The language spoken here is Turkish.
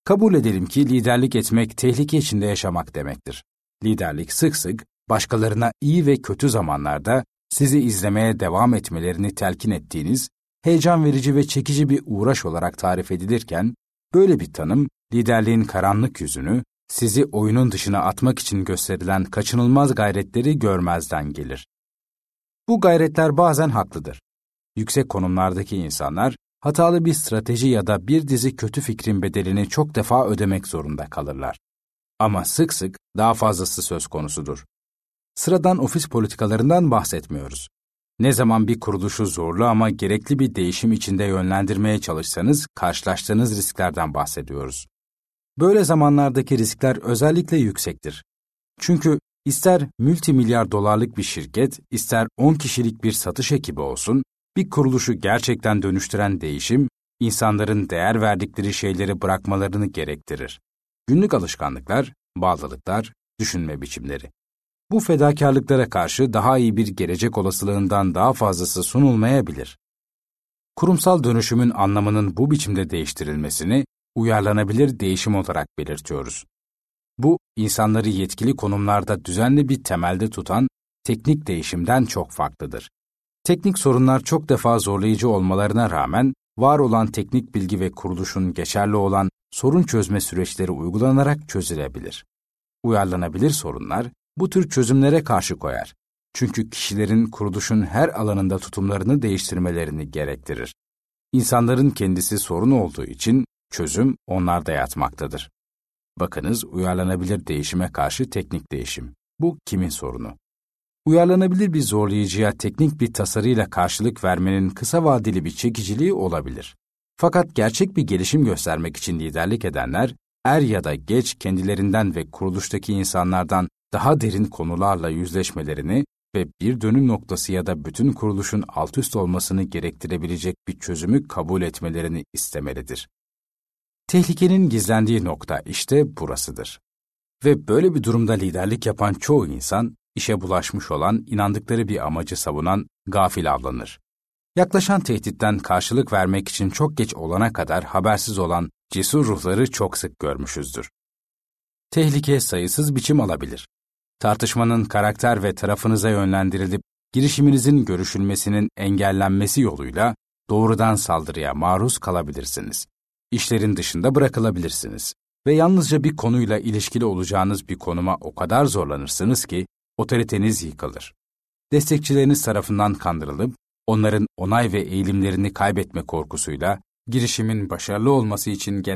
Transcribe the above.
Kabul edelim ki liderlik etmek tehlike içinde yaşamak demektir. Liderlik sık sık başkalarına iyi ve kötü zamanlarda sizi izlemeye devam etmelerini telkin ettiğiniz, heyecan verici ve çekici bir uğraş olarak tarif edilirken, böyle bir tanım liderliğin karanlık yüzünü, sizi oyunun dışına atmak için gösterilen kaçınılmaz gayretleri görmezden gelir. Bu gayretler bazen haklıdır. Yüksek konumlardaki insanlar, hatalı bir strateji ya da bir dizi kötü fikrin bedelini çok defa ödemek zorunda kalırlar. Ama sık sık daha fazlası söz konusudur. Sıradan ofis politikalarından bahsetmiyoruz. Ne zaman bir kuruluşu zorlu ama gerekli bir değişim içinde yönlendirmeye çalışsanız karşılaştığınız risklerden bahsediyoruz. Böyle zamanlardaki riskler özellikle yüksektir. Çünkü ister multimilyar dolarlık bir şirket, ister 10 kişilik bir satış ekibi olsun, bir kuruluşu gerçekten dönüştüren değişim, insanların değer verdikleri şeyleri bırakmalarını gerektirir. Günlük alışkanlıklar, bağlılıklar, düşünme biçimleri. Bu fedakarlıklara karşı daha iyi bir gelecek olasılığından daha fazlası sunulmayabilir. Kurumsal dönüşümün anlamının bu biçimde değiştirilmesini uyarlanabilir değişim olarak belirtiyoruz. Bu, insanları yetkili konumlarda düzenli bir temelde tutan teknik değişimden çok farklıdır. Teknik sorunlar çok defa zorlayıcı olmalarına rağmen, var olan teknik bilgi ve kuruluşun geçerli olan sorun çözme süreçleri uygulanarak çözülebilir. Uyarlanabilir sorunlar, bu tür çözümlere karşı koyar. Çünkü kişilerin kuruluşun her alanında tutumlarını değiştirmelerini gerektirir. İnsanların kendisi sorun olduğu için çözüm onlarda yatmaktadır. Bakınız, uyarlanabilir değişime karşı teknik değişim. Bu kimin sorunu? Uyarlanabilir bir zorlayıcıya teknik bir tasarıyla karşılık vermenin kısa vadeli bir çekiciliği olabilir. Fakat gerçek bir gelişim göstermek için liderlik edenler, er ya da geç kendilerinden ve kuruluştaki insanlardan daha derin konularla yüzleşmelerini ve bir dönüm noktası ya da bütün kuruluşun altüst olmasını gerektirebilecek bir çözümü kabul etmelerini istemelidir. Tehlikenin gizlendiği nokta işte burasıdır. Ve böyle bir durumda liderlik yapan çoğu insan, işe bulaşmış olan, inandıkları bir amacı savunan gafil avlanır. Yaklaşan tehditten karşılık vermek için çok geç olana kadar habersiz olan cesur ruhları çok sık görmüşüzdür. Tehlike sayısız biçim alabilir. Tartışmanın karakter ve tarafınıza yönlendirilip girişiminizin görüşülmesinin engellenmesi yoluyla doğrudan saldırıya maruz kalabilirsiniz. İşlerin dışında bırakılabilirsiniz ve yalnızca bir konuyla ilişkili olacağınız bir konuma o kadar zorlanırsınız ki otoriteniz yıkılır. Destekçileriniz tarafından kandırılıp onların onay ve eğilimlerini kaybetme korkusuyla girişimin başarılı olması için